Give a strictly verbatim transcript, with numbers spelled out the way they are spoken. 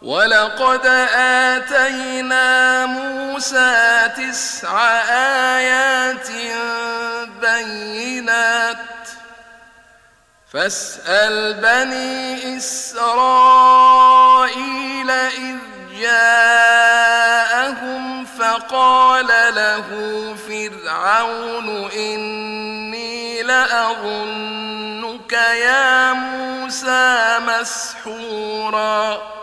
ولقد آتينا موسى تسع آيات بينات فاسأل بني إسرائيل إذ جاءهم فقال له فرعون إني لأظنك يا موسى مسحورا